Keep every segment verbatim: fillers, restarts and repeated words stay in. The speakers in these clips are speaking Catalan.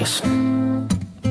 Listen.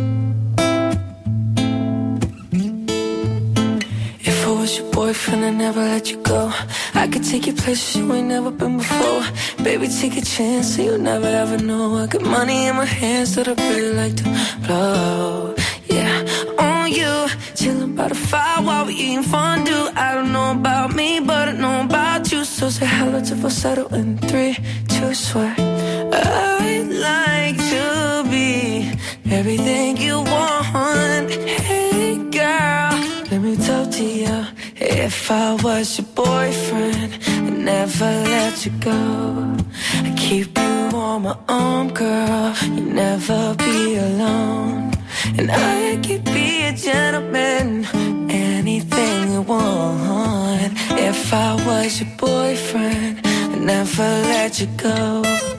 If I was your boyfriend, I'd never let you go. I could take you places you ain't never been before. Baby, take a chance so you'll never ever know. I got money in my hands that I really like to blow. Yeah, on you, chilling by the fire while we eating fondue. I don't know about me, but I know about you. So say hello to falsetto in three, two, swear. I'd like to be everything you want. Hey girl, let me talk to you. If I was your boyfriend, I'd never let you go. I'd keep you on my arm, girl. You'd never be alone. And I could be a gentleman, anything you want. If I was your boyfriend, I'd never let you go.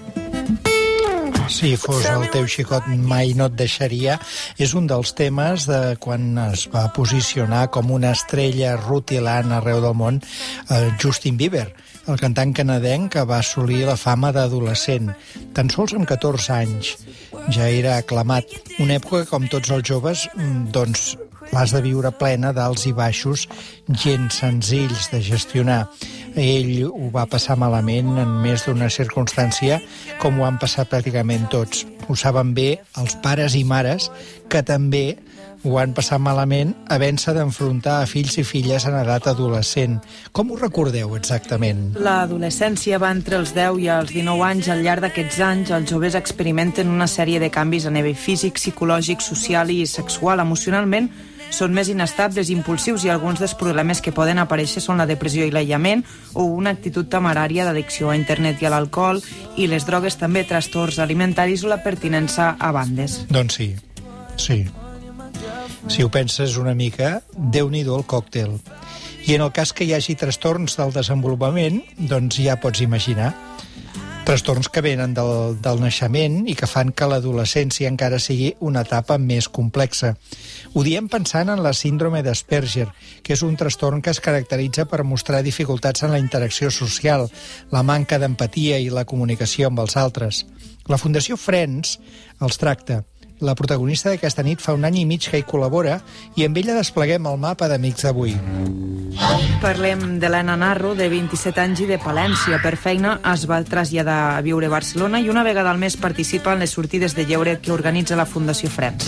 Si fos el teu xicot mai no et deixaria és un dels temes de quan es va posicionar com una estrella rutilant arreu del món eh, Justin Bieber, el cantant canadenc que va assolir la fama d'adolescent. Tan sols amb catorze anys ja era aclamat. Una època que, com tots els joves, doncs l'has de viure plena d'alts i baixos gens senzills de gestionar. Ell ho va passar malament en més d'una circumstància, com ho han passat pràcticament tots. Ho saben bé els pares i mares que també ho han passat malament havent-se d'enfrontar a fills i filles en edat adolescent. Com ho recordeu exactament? L'adolescència va entre els deu i els dinou anys. Al llarg d'aquests anys, els joves experimenten una sèrie de canvis a nivell físic, psicològic, social i sexual. Emocionalment, són més inestables, impulsius, i alguns dels problemes que poden aparèixer són la depressió i l'aïllament o una actitud temerària d'addicció a internet i a l'alcohol, i les drogues també, trastorns alimentaris o la pertinença a bandes. Doncs sí, sí. Si ho penses una mica, déu-n'hi-do el còctel. I en el cas que hi hagi trastorns del desenvolupament, doncs ja pots imaginar. Trastorns que venen del, del naixement i que fan que l'adolescència encara sigui una etapa més complexa. Ho diem pensant en la síndrome d'Asperger, que és un trastorn que es caracteritza per mostrar dificultats en la interacció social, la manca d'empatia i la comunicació amb els altres. La Fundació Friends els tracta. La protagonista d'aquesta nit fa un any i mig que hi col·labora i amb ella despleguem el mapa d'amics d'avui. Parlem de l'Anna Narro, de vint-i-set anys i de Palència. Per feina es va traslladar a viure a Barcelona i una vegada al mes participa en les sortides de lleure que organitza la Fundació Friends.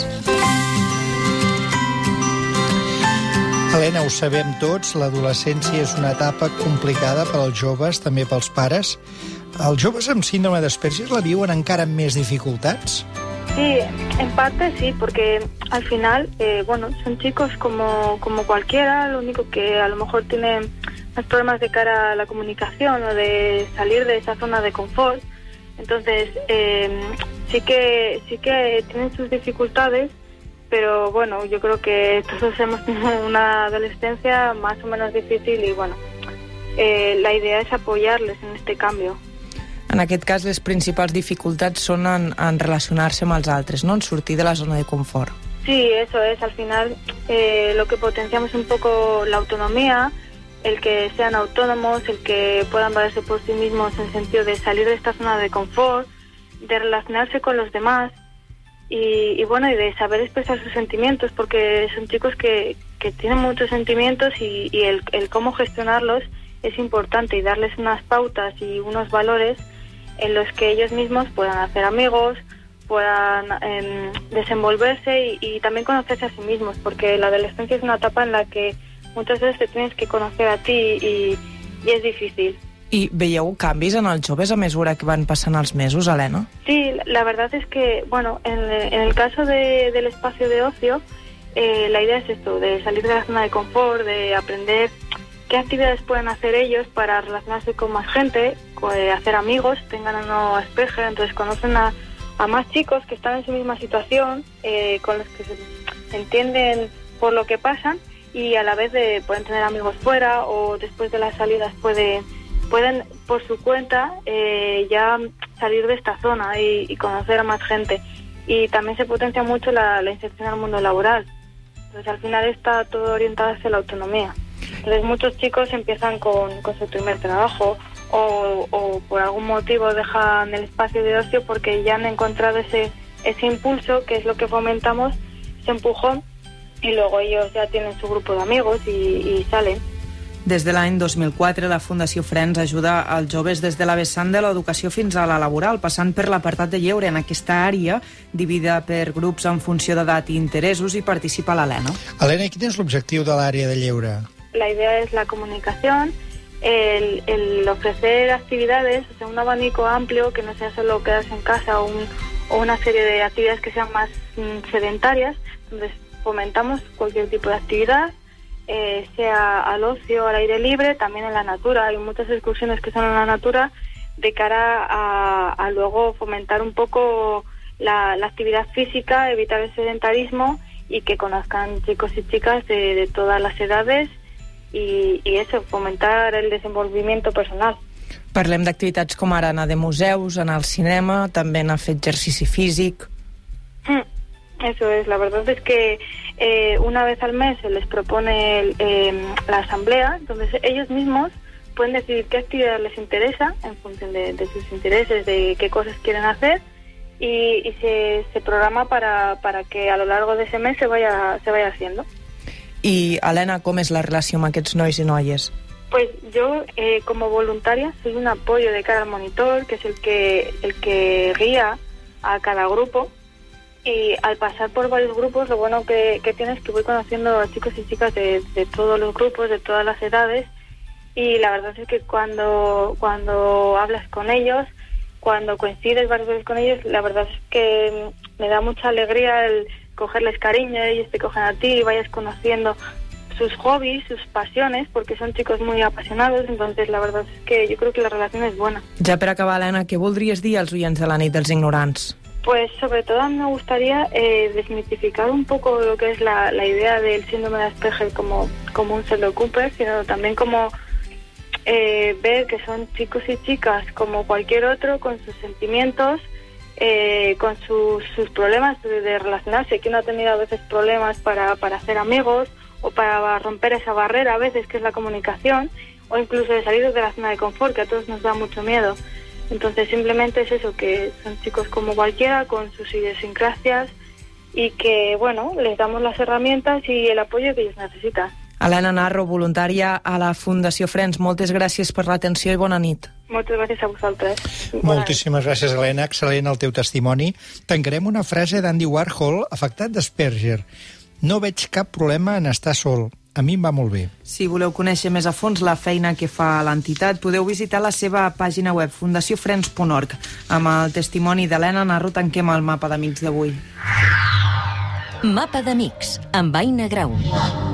Helena, ho sabem tots, l'adolescència és una etapa complicada per als joves, també pels pares. Els joves amb síndrome d'Asperger la viuen encara amb més dificultats? Sí, en parte sí, porque al final, eh, bueno, son chicos como, como cualquiera, lo único que a lo mejor tienen más problemas de cara a la comunicación o de salir de esa zona de confort. Entonces, eh, sí que sí que tienen sus dificultades, pero bueno, yo creo que todos hemos tenido una adolescencia más o menos difícil y bueno, eh, la idea es apoyarles en este cambio. En aquest cas, les principals dificultats són en, en relacionar-se amb els altres, ¿no? En sortir de la zona de confort. Sí, eso es. Al final, eh, lo que potenciamos un poco la autonomía, el que sean autónomos, el que puedan valerse por sí mismos en el sentido de salir de esta zona de confort, de relacionarse con los demás y, y bueno, y de saber expresar sus sentimientos, porque son chicos que, que tienen muchos sentimientos y, y el, el cómo gestionarlos es importante y darles unas pautas y unos valores en los que ellos mismos puedan hacer amigos, puedan eh, desenvolverse y, y también conocerse a sí mismos, porque la adolescencia es una etapa en la que muchas veces te tienes que conocer a ti y, y es difícil. I veieu canvis en els joves a mesura que van passant els mesos, Helena? Sí, la verdad es que, bueno, en, en el caso de, del espacio de ocio, eh, la idea es esto, de salir de la zona de confort, de aprender qué actividades pueden hacer ellos para relacionarse con más gente, hacer amigos, tengan o no Asperger, entonces conocen a, a más chicos que están en su misma situación, eh, con los que se entienden por lo que pasan y a la vez de, pueden tener amigos fuera o después de las salidas puede, pueden por su cuenta eh, ya salir de esta zona y, y conocer a más gente. Y también se potencia mucho la, la inserción al mundo laboral. Entonces al final está todo orientado hacia la autonomía. Entonces muchos chicos empiezan con, con su primer trabajo o, o por algún motivo dejan el espacio de ocio porque ya han encontrado ese, ese impulso, que es lo que fomentamos, ese empujón, y luego ellos ya tienen su grupo de amigos y, y salen. Des de l'any dos mil quatre, la Fundació Friends ajuda als joves des de la vessant de l'educació fins a la laboral, passant per l'apartat de lleure. En aquesta àrea, dividida per grups en funció d'edat i interessos, hi participa l'Helena. Helena, quin és l'objectiu de l'àrea de lleure? La idea es la comunicación, el, el ofrecer actividades, o sea, un abanico amplio, que no sea solo quedarse en casa o, un, o una serie de actividades que sean más mm, sedentarias, donde fomentamos cualquier tipo de actividad, Eh, sea al ocio, al aire libre, también en la natura. Hay muchas excursiones que son en la natura de cara a, a luego fomentar un poco la, la actividad física, evitar el sedentarismo y que conozcan chicos y chicas de, de todas las edades y, y eso, fomentar el desenvolvimiento personal. Parlem d'activitats com ara anar de museus, anar al cinema, també anar a fer exercici físic. Mm. Eso es, la verdad es que eh, una vez al mes se les propone el, eh, la asamblea, donde ellos mismos pueden decidir qué actividad les interesa en función de, de sus intereses, de qué cosas quieren hacer y, y se, se programa para, para que a lo largo de ese mes se vaya, se vaya haciendo. I, Helena, com és la relació amb aquests nois i noies? Pues yo, eh, como voluntaria, soy un apoyo de cara al monitor, que es el que, el que guía a cada grupo. Y al pasar por varios grupos, lo bueno que, que tienes es que voy conociendo a chicos y chicas de, de todos los grupos, de todas las edades, y la verdad es que cuando, cuando hablas con ellos, cuando coincides varias veces con ellos, la verdad es que me da mucha alegría el cogerles cariño, ellos te cogen a ti y vayas conociendo sus hobbies, sus pasiones, porque son chicos muy apasionados, entonces la verdad es que yo creo que la relación es buena. Ja per acabar, Helena, què voldries dir als oients de la nit dels ignorants? Pues sobre todo a mí me gustaría eh, desmitificar un poco lo que es la, la idea del síndrome de Asperger como, como un Sheldon Cooper, sino también como eh, ver que son chicos y chicas como cualquier otro, con sus sentimientos, eh, con sus, sus problemas de, de relacionarse, que uno ha tenido a veces problemas para, para hacer amigos o para romper esa barrera a veces que es la comunicación, o incluso de salir de la zona de confort, que a todos nos da mucho miedo. Entonces simplemente es eso, que son chicos como cualquiera, con sus idiosincrasias y que, bueno, les damos las herramientas y el apoyo que ellos necesitan. Helena Narro, voluntària a la Fundació Friends, moltes gràcies per l'atenció i bona nit. Moltes gràcies a vosaltres. Moltíssimes gràcies, Helena. Excel·lent el teu testimoni. Tancarem una frase d'Andy Warhol, afectat d'Asperger. No veig cap problema en estar sol. A mi em va molt bé. Si voleu conèixer més a fons la feina que fa l'entitat, podeu visitar la seva pàgina web fundació friends punt org. Amb el testimoni d'Helena Narro tanquem el mapa d'amics d'avui. Mapa d'amics, amb Aina Grau.